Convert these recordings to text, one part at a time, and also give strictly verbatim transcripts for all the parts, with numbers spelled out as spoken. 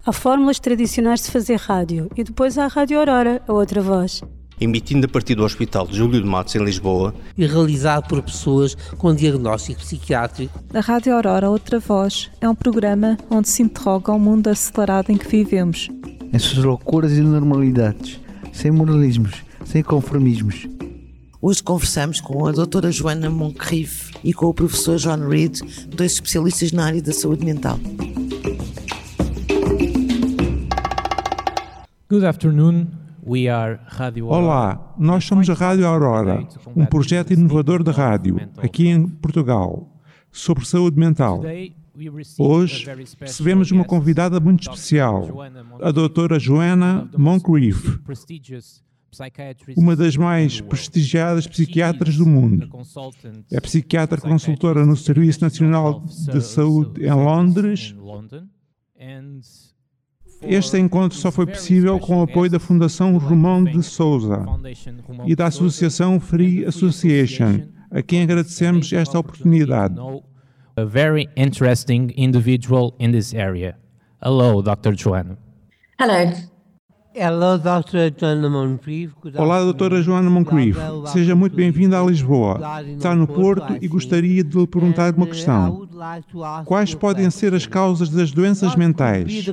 Há fórmulas tradicionais de fazer rádio e depois há a Rádio Aurora, a outra voz. Emitindo a partir do Hospital de Júlio de Matos, em Lisboa. E realizado por pessoas com diagnóstico psiquiátrico. A Rádio Aurora, outra voz, é um programa onde se interroga o mundo acelerado em que vivemos. Em suas loucuras e normalidades, sem moralismos, sem conformismos. Hoje conversamos com a doutora Joana Moncrief e com o professor John Reed, dois especialistas na área da saúde mental. Good afternoon. We are Radio Aurora. Olá, nós somos a Rádio Aurora, um projeto inovador de rádio, aqui em Portugal, sobre saúde mental. Hoje recebemos uma convidada muito especial, a doutora Joana Moncrief, uma das mais prestigiadas psiquiatras do mundo. É psiquiatra consultora no Serviço Nacional de Saúde em Londres. Este encontro só foi possível com o apoio da Fundação Ramon de Sousa e da Associação Free Association, a quem agradecemos esta oportunidade. A very interesting individual in this area. Hello, doutor Joana. Hello. Hello, doutora Joana Moncrief. Olá, doutora Joana Moncrief. Seja muito bem-vinda a Lisboa. Está no Porto e gostaria de lhe perguntar uma questão. Quais podem ser as causas das doenças mentais?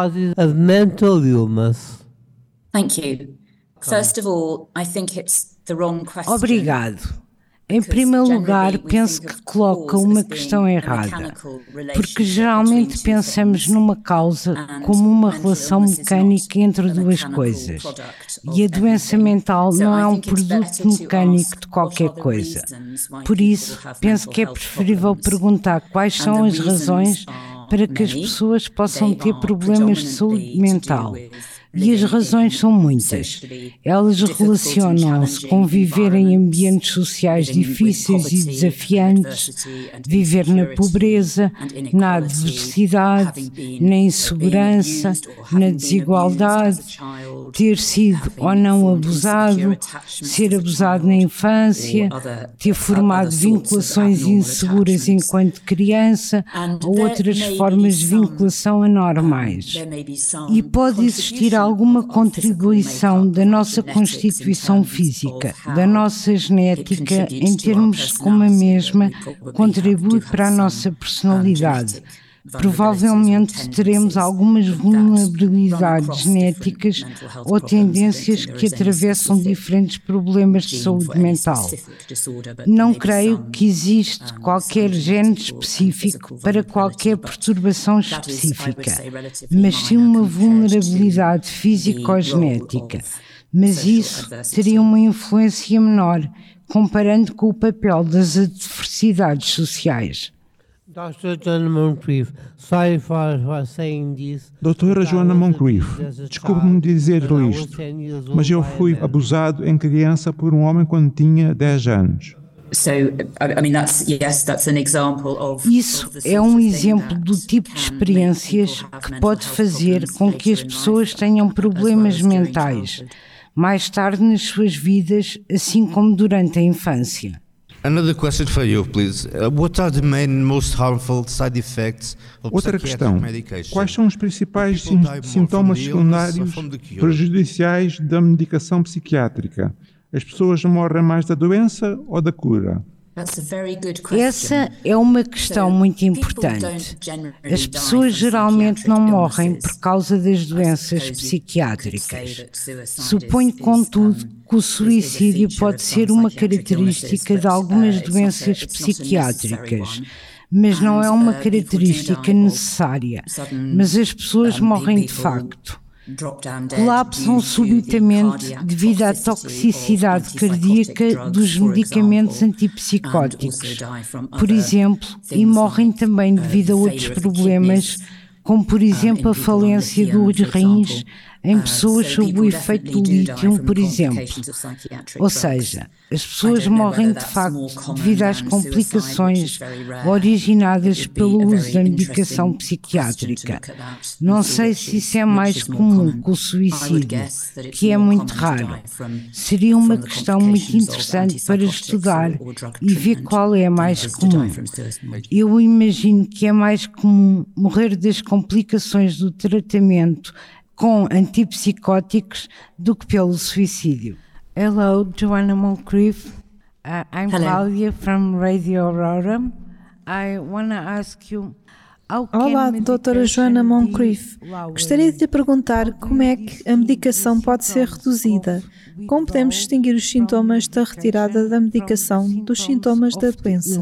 Thank you. First of all, I think it's the wrong question. Obrigado. Em primeiro lugar, penso que coloca uma questão errada, porque geralmente pensamos numa causa como uma relação mecânica entre duas coisas, e a doença mental não é um produto mecânico de qualquer coisa. Por isso, penso que é preferível perguntar quais são as razões para que as pessoas possam ter problemas de saúde mental. E as razões são muitas. Elas relacionam-se com viver em ambientes sociais difíceis e desafiantes, viver na pobreza, na adversidade, na insegurança, na desigualdade, ter sido ou não abusado, ser abusado na infância, ter formado vinculações inseguras enquanto criança ou outras formas de vinculação anormais. E pode existir alguma contribuição da nossa constituição física, da nossa genética, em termos de como a mesma contribui para a nossa personalidade. Provavelmente teremos algumas vulnerabilidades genéticas ou tendências que atravessam diferentes problemas de saúde mental. Não creio que existe qualquer gene específico para qualquer perturbação específica, mas sim uma vulnerabilidade física ou genética. Mas isso teria uma influência menor, comparando com o papel das adversidades sociais. Doutora Joana Moncrief, desculpe-me dizer-lhe isto, mas eu fui abusado em criança por um homem quando tinha dez anos. Isso é um exemplo do tipo de experiências que pode fazer com que as pessoas tenham problemas mentais mais tarde nas suas vidas, assim como durante a infância. Another question for you, please. Uh, what are the main most harmful side effects of Outra questão. Quais são os principais sim, sintomas secundários prejudiciais da medicação psiquiátrica? As pessoas morrem mais da doença ou da cura? Essa é uma questão muito importante. As pessoas geralmente não morrem por causa das doenças psiquiátricas. Suponho, contudo, que o suicídio pode ser uma característica de algumas doenças psiquiátricas, mas não é uma característica necessária. Mas as pessoas morrem de facto. Colapsam subitamente devido à toxicidade cardíaca dos medicamentos antipsicóticos, por exemplo, e morrem também devido a outros problemas, como por exemplo a falência dos rins, em pessoas sob o efeito do lítio, por exemplo. Ou seja, as pessoas morrem de facto devido às complicações originadas pelo uso da medicação psiquiátrica. Não sei se isso é mais comum que o suicídio, que é muito raro. Seria uma questão muito interessante para estudar e ver qual é mais comum. Eu imagino que é mais comum morrer das complicações do tratamento com antipsicóticos do que pelo suicídio. Hello, Joanna Moncrief. Uh, I'm Hello. Cláudia from Radio Aurora. I want to ask you, how can Olá, doutora Joanna Moncrief. Gostaria de lhe perguntar como é que a medicação pode ser reduzida. Como podemos distinguir os sintomas da retirada da medicação dos sintomas da doença?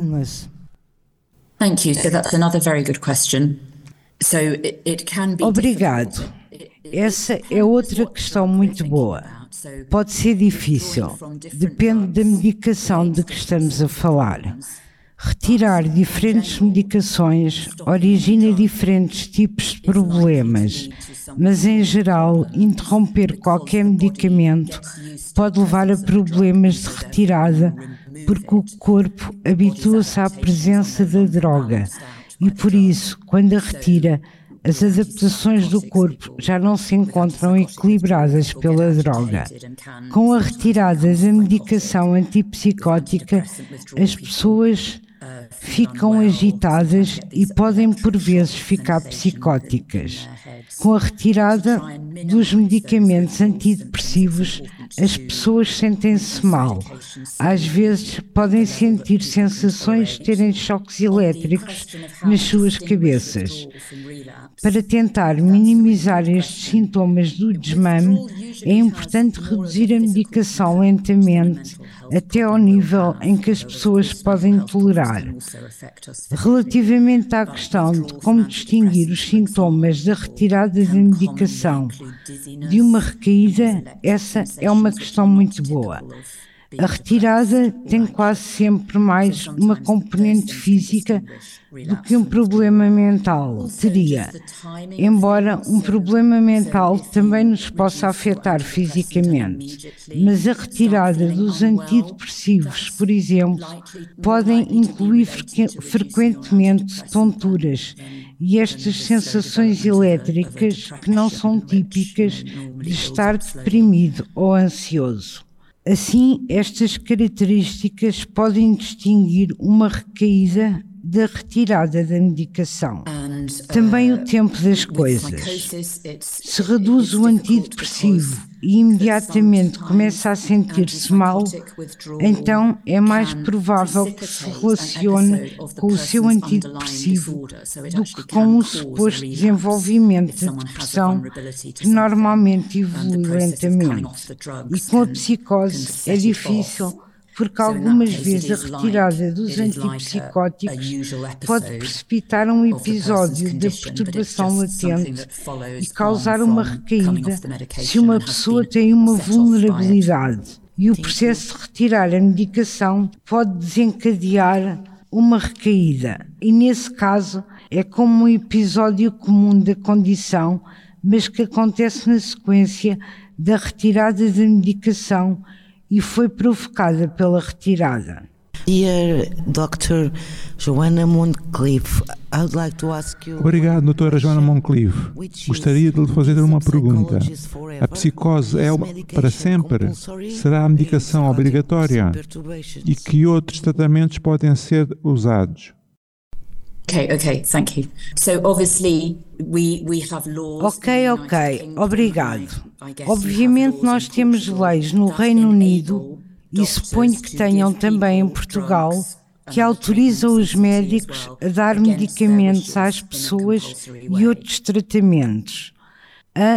Thank you. So that's another very good question. So it, it can be Obrigado. Essa é outra questão muito boa. Pode ser difícil. Depende da medicação de que estamos a falar. Retirar diferentes medicações origina diferentes tipos de problemas, mas em geral, interromper qualquer medicamento pode levar a problemas de retirada, porque o corpo habitua-se à presença da droga e, por isso, quando a retira, as adaptações do corpo já não se encontram equilibradas pela droga. Com a retirada da medicação antipsicótica, as pessoas ficam agitadas e podem por vezes ficar psicóticas. Com a retirada dos medicamentos antidepressivos, as pessoas sentem-se mal. Às vezes podem sentir sensações de terem choques elétricos nas suas cabeças. Para tentar minimizar estes sintomas do desmame, é importante reduzir a medicação lentamente até ao nível em que as pessoas podem tolerar. Relativamente à questão de como distinguir os sintomas da retirada da medicação de uma recaída, essa é uma questão muito boa. A retirada tem quase sempre mais uma componente física do que um problema mental teria, embora um problema mental também nos possa afetar fisicamente. Mas a retirada dos antidepressivos, por exemplo, podem incluir frequentemente tonturas e estas sensações elétricas que não são típicas de estar deprimido ou ansioso. Assim, estas características podem distinguir uma recaída da retirada da medicação. Também o tempo das coisas. Se reduz o antidepressivo e imediatamente começa a sentir-se mal, então é mais provável que se relacione com o seu antidepressivo do que com o suposto desenvolvimento de depressão, que normalmente evolui lentamente. E com a psicose é difícil, porque algumas vezes a retirada dos antipsicóticos pode precipitar um episódio de perturbação latente e causar uma recaída se uma pessoa tem uma vulnerabilidade. E o processo de retirar a medicação pode desencadear uma recaída. E nesse caso é como um episódio comum da condição, mas que acontece na sequência da retirada da medicação e foi provocada pela retirada. Dear doutor Joanna Moncrief, I would like to ask you... Obrigado, doutora Joanna Moncrief. Gostaria de lhe fazer uma pergunta. A psicose é para sempre? Será a medicação obrigatória? E que outros tratamentos podem ser usados? Okay, okay, thank you. So obviously we we have laws. Ok, ok, obrigado. Obviamente nós temos leis no Reino Unido e suponho que tenham também em Portugal que autorizam os médicos a dar medicamentos às pessoas e outros tratamentos. A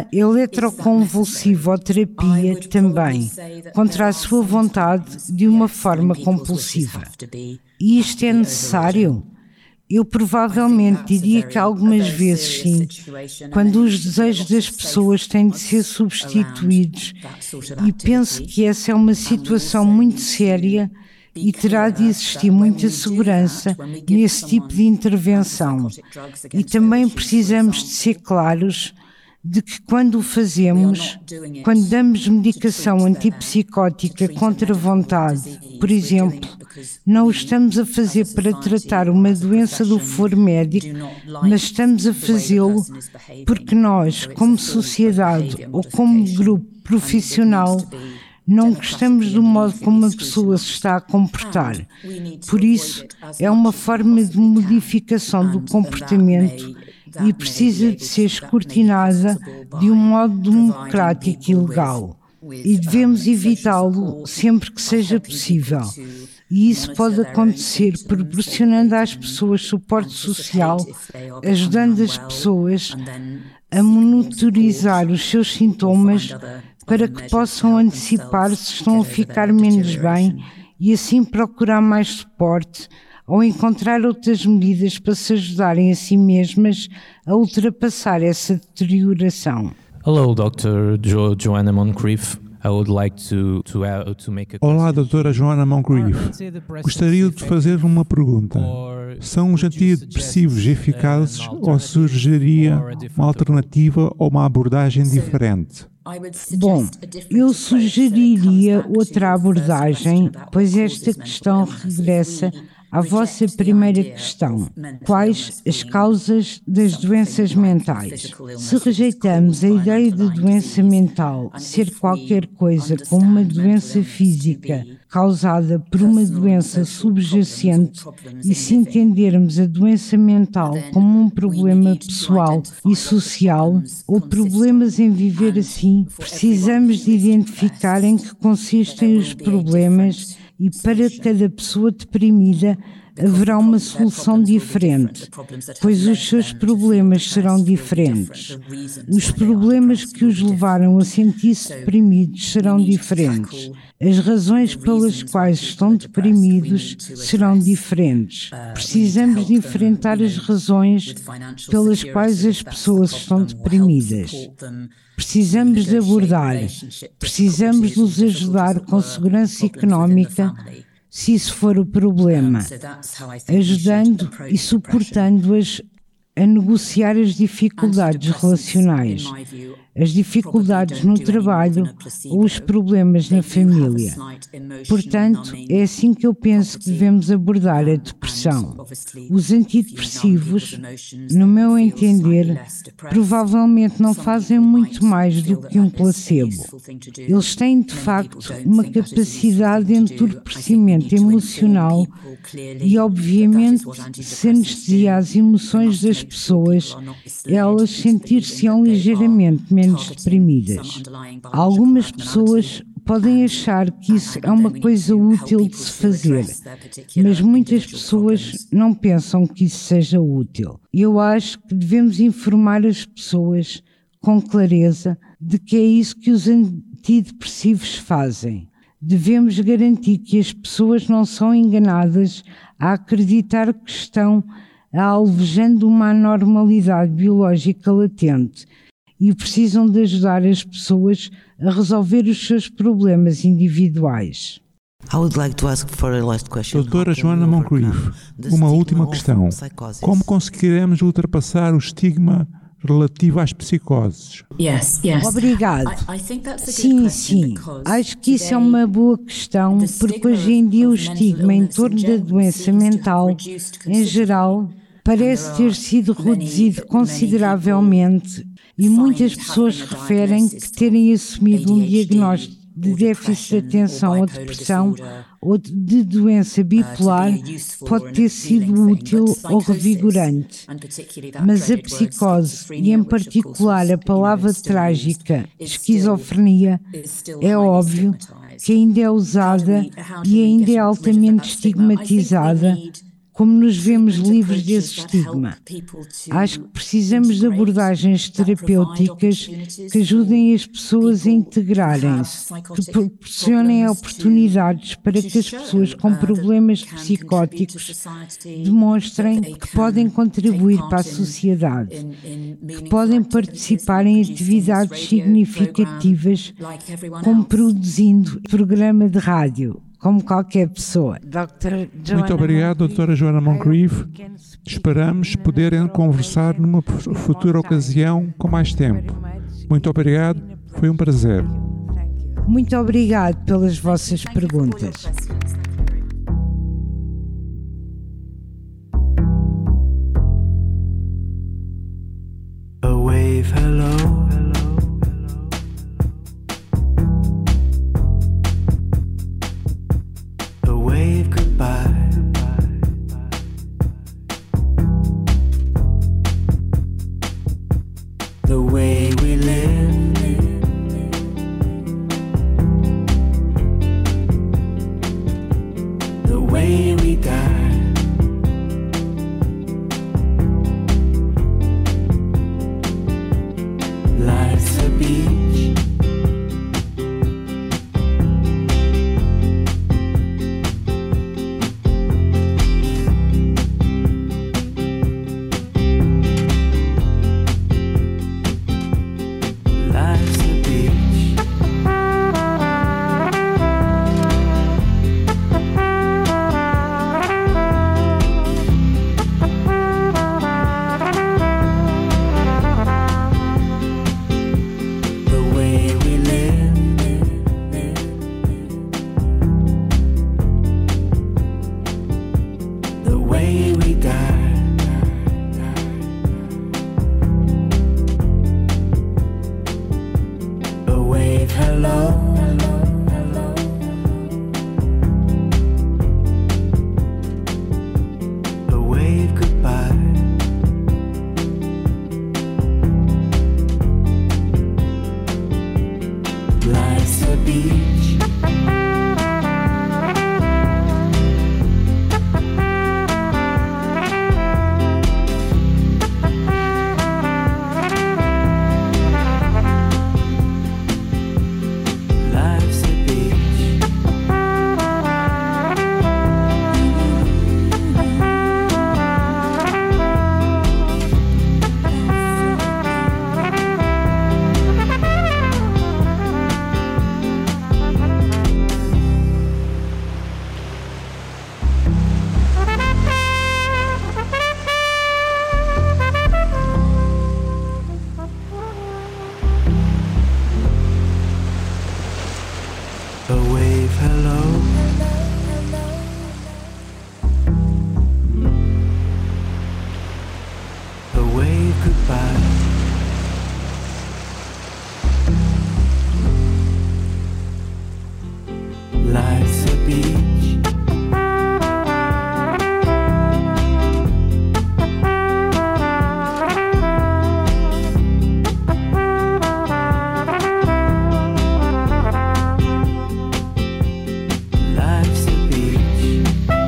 eletroconvulsivoterapia também, contra a sua vontade de uma forma compulsiva. E isto é necessário? Eu provavelmente diria que algumas vezes sim, quando os desejos das pessoas têm de ser substituídos, e penso que essa é uma situação muito séria e terá de existir muita segurança nesse tipo de intervenção. E também precisamos de ser claros de que quando o fazemos, quando damos medicação antipsicótica contra a vontade, por exemplo, não o estamos a fazer para tratar uma doença do foro médico, mas estamos a fazê-lo porque nós, como sociedade ou como grupo profissional, não gostamos do modo como a pessoa se está a comportar. Por isso, é uma forma de modificação do comportamento e precisa de ser escrutinada de um modo democrático e legal. E devemos evitá-lo sempre que seja possível. E isso pode acontecer proporcionando às pessoas suporte social, ajudando as pessoas a monitorizar os seus sintomas para que possam antecipar se estão a ficar menos bem e assim procurar mais suporte ou encontrar outras medidas para se ajudarem a si mesmas a ultrapassar essa deterioração. Hello, doutor Jo- Joanna Moncrief. I would like to, to, uh, to make a Olá, doutora Joanna Moncrief. Gostaria de fazer uma pergunta. São os antidepressivos eficazes ou sugeriria uma alternativa ou uma abordagem diferente? Bom, eu sugeriria outra abordagem, pois esta questão regressa à vossa primeira questão. Quais as causas das doenças mentais? Se rejeitamos a ideia de doença mental ser qualquer coisa como uma doença física causada por uma doença subjacente e se entendermos a doença mental como um problema pessoal e social ou problemas em viver assim, precisamos de identificar em que consistem os problemas e para cada pessoa deprimida haverá uma solução diferente, pois os seus problemas serão diferentes. Os problemas que os levaram a sentir-se deprimidos serão diferentes. As razões pelas quais estão deprimidos serão diferentes. Precisamos de enfrentar as razões pelas quais as pessoas estão deprimidas. Precisamos de abordar, precisamos de os ajudar com segurança económica, se isso for o problema, ajudando e suportando-as a negociar as dificuldades relacionais, as dificuldades no trabalho ou os problemas na família. Portanto, é assim que eu penso que devemos abordar a depressão. Os antidepressivos, no meu entender, provavelmente não fazem muito mais do que um placebo. Eles têm, de facto, uma capacidade de entorpecimento emocional e, obviamente, se anestesia as emoções das pessoas, elas sentir-se-ão ligeiramente menos deprimidas. Algumas pessoas podem achar que isso é uma coisa útil de se fazer, mas muitas pessoas não pensam que isso seja útil. Eu acho que devemos informar as pessoas com clareza de que é isso que os antidepressivos fazem. Devemos garantir que as pessoas não são enganadas a acreditar que estão alvejando uma anormalidade biológica latente e precisam de ajudar as pessoas a resolver os seus problemas individuais. Doutora Joanna Moncrief, uma última questão. Como conseguiremos ultrapassar o estigma relativo às psicoses? Obrigado. Sim, sim. Acho que isso é uma boa questão, porque hoje em dia o estigma em torno da doença mental, em geral, parece ter sido reduzido consideravelmente e muitas pessoas referem que terem assumido um diagnóstico de déficit de atenção ou depressão ou de doença bipolar pode ter sido útil ou revigorante. Mas a psicose, e em particular a palavra trágica, esquizofrenia, é óbvio que ainda é usada e ainda é altamente estigmatizada, como nos vemos livres desse estigma. Acho que precisamos de abordagens terapêuticas que ajudem as pessoas a integrarem-se, que proporcionem oportunidades para que as pessoas com problemas psicóticos demonstrem que podem contribuir para a sociedade, que podem participar em atividades significativas, como produzindo programa de rádio, como qualquer pessoa. Muito obrigado, doutora Joanna Moncrief. Esperamos poder conversar numa futura ocasião com mais tempo. Muito obrigado, foi um prazer. Muito obrigado pelas vossas perguntas. A wave, hello. A wave, goodbye. The way we live, the way we die. Life's a beach. Life's a beach. The way we live, the way we die. A wave, hello. A wave, goodbye. Life's a beach. Life's a beach. A wave, hello. A wave, goodbye. Life's a beach. Life's a beach.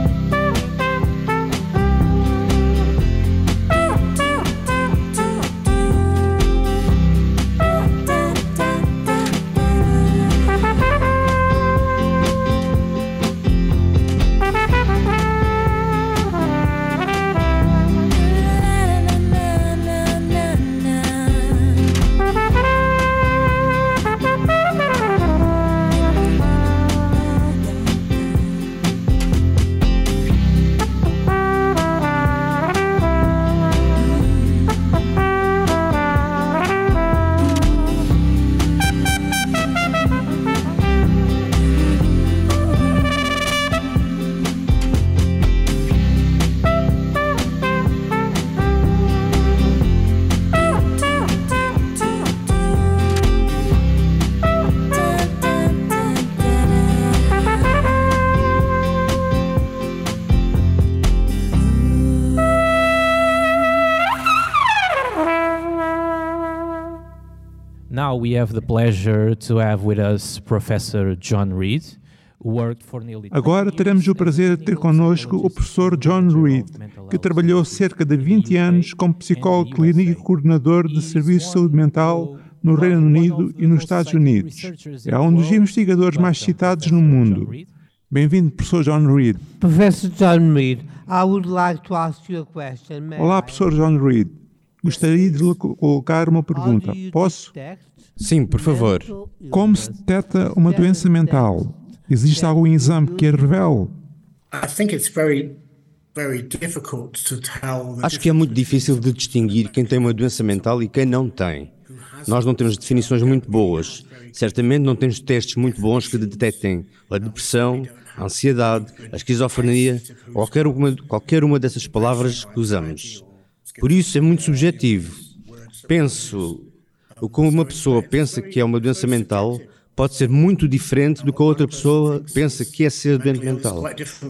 Now we have the pleasure to have with us Professor John Reed, who worked for nearly Agora teremos o prazer de ter connosco o professor John Reed, que trabalhou cerca de vinte anos como psicólogo clínico e coordenador de serviços de saúde mental no Reino Unido e nos Estados Unidos. É um dos investigadores mais citados no mundo. Bem-vindo, professor John Reed. Professor John Reed, I would like to ask you a question. Olá, professor John Reed. Gostaria de lhe colocar uma pergunta. Posso? Sim, por favor. Como se detecta uma doença mental? Existe algum exame que a revele? Acho que é muito difícil de distinguir quem tem uma doença mental e quem não tem. Nós não temos definições muito boas. Certamente não temos testes muito bons que detectem a depressão, a ansiedade, a esquizofrenia, ou qualquer uma, qualquer uma dessas palavras que usamos. Por isso é muito subjetivo. Penso, o que uma pessoa pensa que é uma doença mental pode ser muito diferente do que a outra pessoa pensa que é ser doente mental.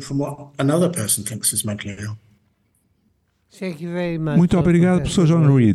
Muito obrigado, professor John Reed.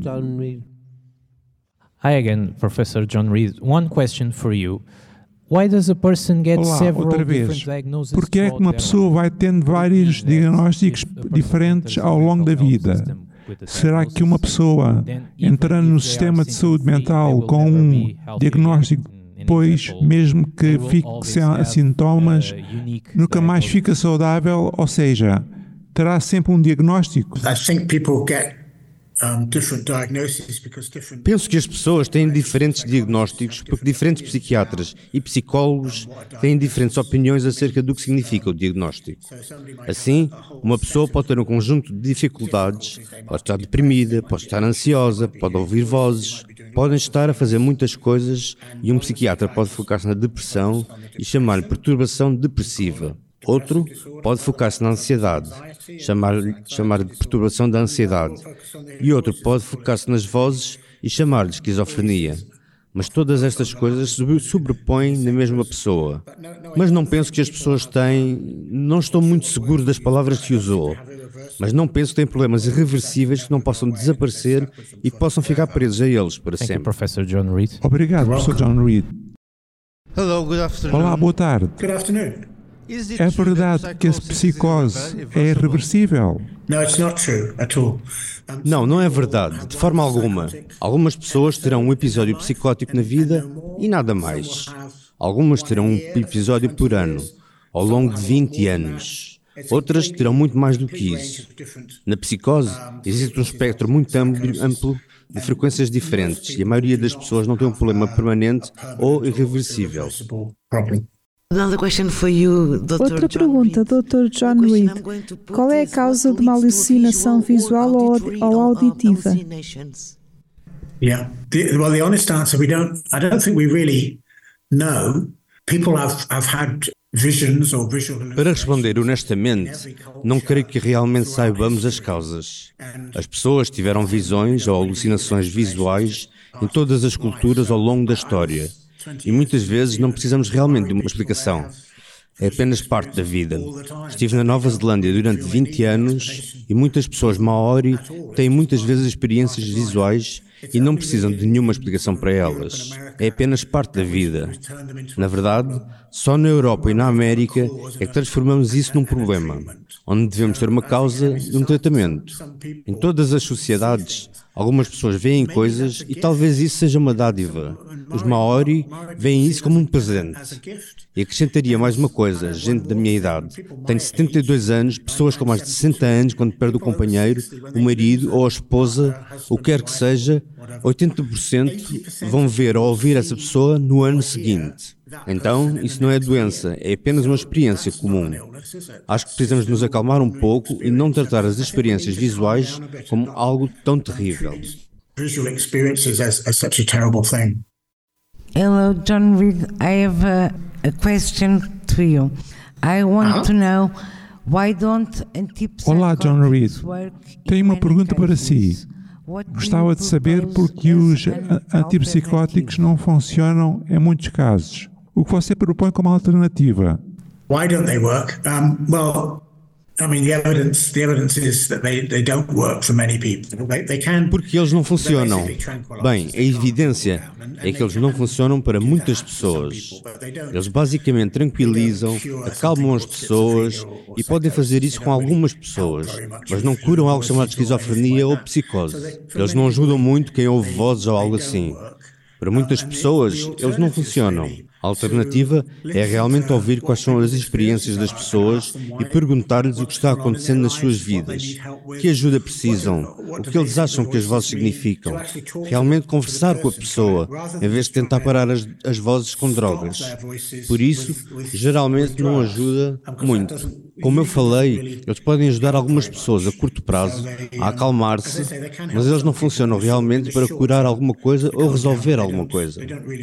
Hi again, Professor John Reed. One question for you. Why does a person get Olá, several outra vez. different diagnoses? Por que é que uma pessoa vai tendo vários diagnósticos diferentes ao longo da vida? Será que uma pessoa entrando no sistema de saúde mental com um diagnóstico, depois, mesmo que fique sem sintomas, nunca mais fica saudável? Ou seja, terá sempre um diagnóstico? Penso que as pessoas têm diferentes diagnósticos porque diferentes psiquiatras e psicólogos têm diferentes opiniões acerca do que significa o diagnóstico. Assim, uma pessoa pode ter um conjunto de dificuldades, pode estar deprimida, pode estar ansiosa, pode ouvir vozes, podem estar a fazer muitas coisas e um psiquiatra pode focar-se na depressão e chamar-lhe perturbação depressiva. Outro pode focar-se na ansiedade, chamar-lhe chamar de perturbação da ansiedade. E outro pode focar-se nas vozes e chamar-lhe esquizofrenia. Mas todas estas coisas se sobrepõem na mesma pessoa. Mas não penso que as pessoas têm... Não estou muito seguro das palavras que usou. Mas não penso que têm problemas irreversíveis que não possam desaparecer e que possam ficar presos a eles para Thank sempre. you, Professor John Reed. Obrigado, professor John Reed. Hello, good afternoon. Olá, boa tarde. Good afternoon. É verdade que a psicose é irreversível? Não, não é verdade, de forma alguma. Algumas pessoas terão um episódio psicótico na vida e nada mais. Algumas terão um episódio por ano, ao longo de vinte anos. Outras terão muito mais do que isso. Na psicose, existe um espectro muito amplo de frequências diferentes e a maioria das pessoas não tem um problema permanente ou irreversível. Outra pergunta, doutor John Reed. Qual é a causa de uma alucinação visual ou, ou auditiva? Yeah. The, well, the honest answer, we don't. I don't think we really know. People have have had visions or visual. Para responder honestamente, não creio que realmente saibamos as causas. As pessoas tiveram visões ou alucinações visuais em todas as culturas ao longo da história. E muitas vezes não precisamos realmente de uma explicação. É apenas parte da vida. Estive na Nova Zelândia durante vinte anos e muitas pessoas maori têm muitas vezes experiências visuais e não precisam de nenhuma explicação para elas. É apenas parte da vida. Na verdade, só na Europa e na América é que transformamos isso num problema, onde devemos ter uma causa e um tratamento. Em todas as sociedades, algumas pessoas veem coisas e talvez isso seja uma dádiva. Os Maori veem isso como um presente. E acrescentaria mais uma coisa, gente da minha idade. Tenho setenta e dois anos, pessoas com mais de sessenta anos, quando perde o companheiro, o marido ou a esposa, o que quer que seja, oitenta por cento vão ver ou ouvir essa pessoa no ano seguinte. Então, isso não é doença, é apenas uma experiência comum. Acho que precisamos nos acalmar um pouco e não tratar as experiências visuais como algo tão terrível. Hello, John Reed. I have a, a question to you. I want to know why don't Olá, John Reed. antipsychotics work in Tenho uma many pergunta para countries? si. What do Gostava you de saber propose por que as os an antipsicóticos não funcionam em muitos casos. O que você propõe como alternativa? Why don't they work? Um, well, I mean, the evidence the evidence is that they, they don't work for many people. They, they can. Porque eles não funcionam. Bem, a evidência é que eles não funcionam para muitas pessoas. Eles basicamente tranquilizam, acalmam as pessoas e podem fazer isso com algumas pessoas, mas não curam algo chamado esquizofrenia ou psicose. Eles não ajudam muito quem ouve vozes ou algo assim. Para muitas pessoas, eles não funcionam. A alternativa é realmente ouvir quais são as experiências das pessoas e perguntar-lhes o que está acontecendo nas suas vidas, que ajuda precisam, o que eles acham que as vozes significam. Realmente conversar com a pessoa, em vez de tentar parar as, as vozes com drogas. Por isso, geralmente não ajuda muito. Como eu falei, eles podem ajudar algumas pessoas a curto prazo a acalmar-se, mas eles não funcionam realmente para curar alguma coisa ou resolver alguma coisa.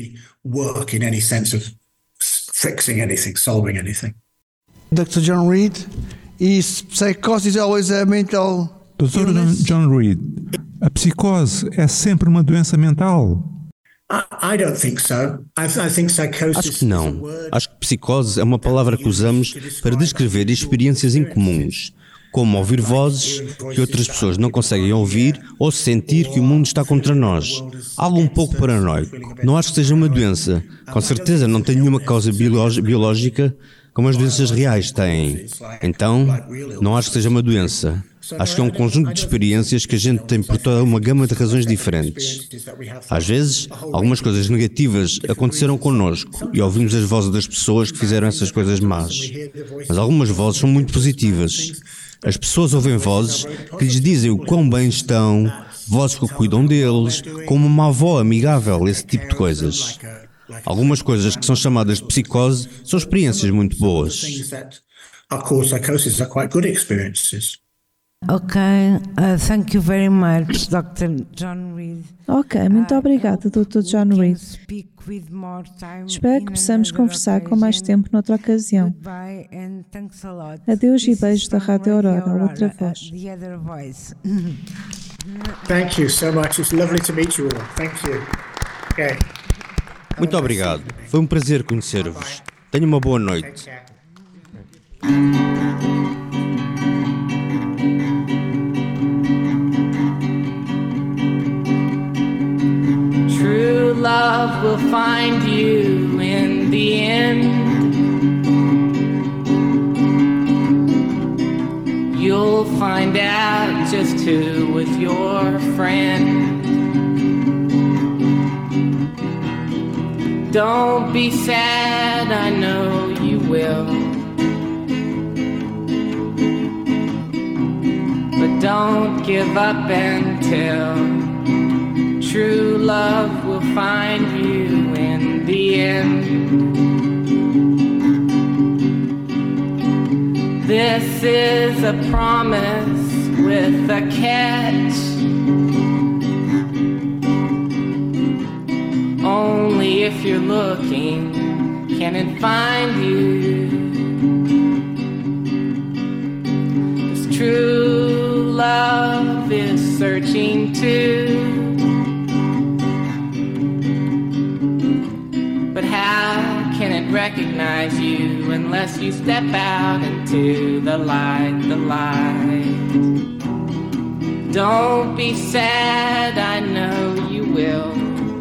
doutor John Reed, is psychosis always a mental doutor John Reed, a psicose é sempre uma doença mental? I don't think so. I, I think psychosis. Acho que não. Acho que psicose é uma palavra que usamos para descrever experiências incomuns, como ouvir vozes que outras pessoas não conseguem ouvir ou sentir que o mundo está contra nós. Algo um pouco paranoico. Não acho que seja uma doença. Com certeza não tem nenhuma causa biológica como as doenças reais têm. Então, não acho que seja uma doença. Acho que é um conjunto de experiências que a gente tem por toda uma gama de razões diferentes. Às vezes, algumas coisas negativas aconteceram connosco e ouvimos as vozes das pessoas que fizeram essas coisas más. Mas algumas vozes são muito positivas. As pessoas ouvem vozes que lhes dizem o quão bem estão, vozes que cuidam deles, como uma avó amigável, esse tipo de coisas. Algumas coisas que são chamadas de psicose são experiências muito boas. Ok, uh, thank you very much, doutor John Reed. Ok, muito obrigada, doutor John Reed. Espero que possamos conversar com mais tempo noutra ocasião. Adeus e beijos da Rádio Aurora, a outra voz. Thank you so much. It's lovely to meet you all. Thank you. Okay. Muito obrigado. Foi um prazer conhecer-vos. Tenha uma boa noite. True love will find you in the end. You'll find out just who was your friend. Don't be sad, I know you will. But don't give up until true love will find you in the end. This is a promise with a catch. Only if you're looking can it find you. 'Cause true love is searching too. But how can it recognize you unless you step out into the light, the light? Don't be sad, I know you will.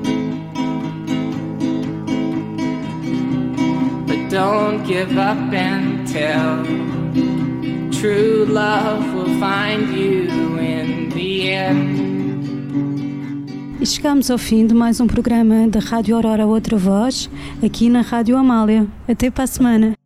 Don't give up until true love will find you in the end. E chegamos ao fim de mais um programa da Rádio Aurora Outra Voz, aqui na Rádio Amália. Até para a semana.